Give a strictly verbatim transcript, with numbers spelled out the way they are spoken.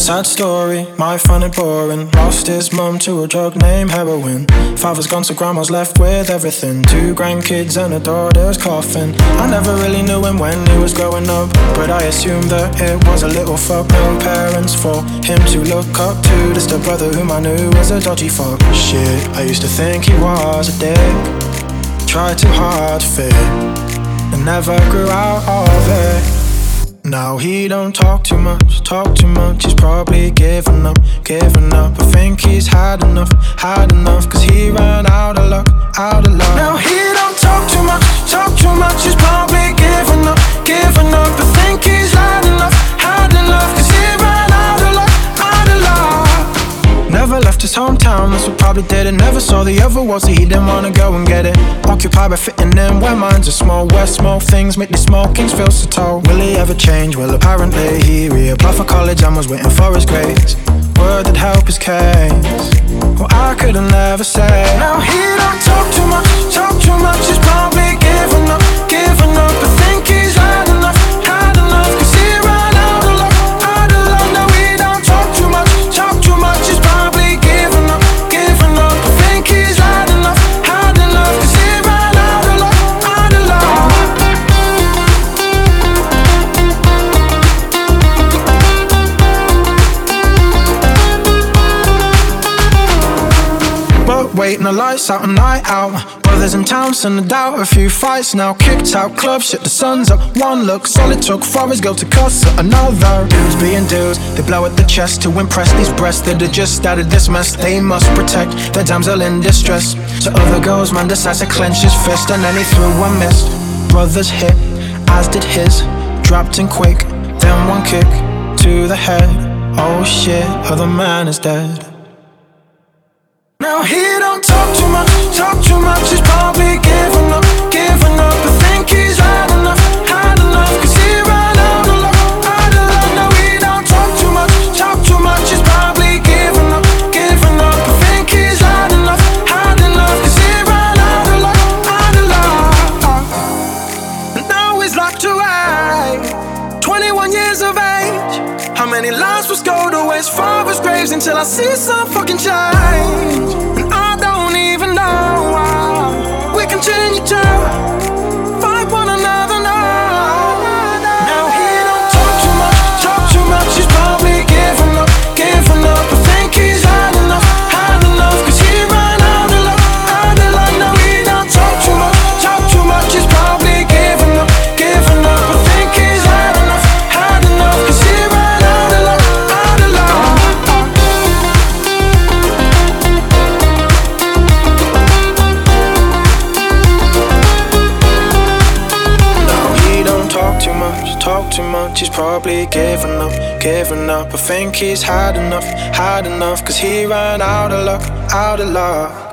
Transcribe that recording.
Sad story, might find it boring. Lost his mum to a drug named heroin. Father's gone so grandma's left with everything. Two grandkids and a daughter's coffin. I never really knew him when he was growing up, but I assumed that it was a little fuck. No parents for him to look up to. Just a brother whom I knew was a dodgy fuck. Shit, I used to think he was a dick. Tried too hard to fit and never grew out of it. Now he don't talk too much, talk too much. He's probably given up, given up. I think he's had enough, had enough. Cause he ran out of luck, out of luck. Now he don't talk too much, talk too much. He's probably given up, given up. I think he's had enough, had enough. Cause he ran out of luck, out of luck. Never left his hometown, that's what probably did it. Never saw the other world, so he didn't wanna go and get it. Occupied by fitting in where minds are small. Where small things make these small kings feel so tall. Will he ever change? Well, apparently he reapplied for college and was waiting for his grades. Word that help his case. Well, I couldn't ever say. Now he don't talk too much, talk too much. He's probably given up, given up. I think he's had enough, had enough. Cause he ran out of luck, out of luck. Now he don't talk too much, talk too much. He's probably given up, given up. I think he's had enough, had enough. Cause he ran out of luck, out of luck. But waiting the lights out, a night out. Brothers in town, send a doubt. A few fights now, kicked out club, shit the sun's up. One look, solid took for his girl to cuss at another. Dudes being dudes, they blow at the chest to impress these breasts that are just out of this mess. They must protect their damsel in distress. To other girls, man decides to clench his fist, and then he threw a miss. Brothers hit, as did his. Dropped in quick, then one kick to the head. Oh shit, other man is dead. Now he don't talk too much, talk too much. He's probably given up, given up. I think he's had enough, had enough. Cause he ran out of luck, out of luck. Now he don't talk too much, talk too much. He's probably given up, given up. I think he's had enough, had enough. Cause he ran out of luck, out of luck. And now he's locked away, twenty-one years of age. How many lives will go to his father's graves until I see some fucking change? And I don't even know how we continue to fight one another now. Now he don't talk too much, talk too much. He's probably given up, given up. I think he's had enough, had enough. Cause he ran out of luck, out of luck. Now he don't talk too much, talk too much. He's probably given up, given up. I think he's had enough, had enough. Cause he ran talk too much, he's probably given up, given up. I think he's had enough, had enough. Cause he ran out of luck, out of luck.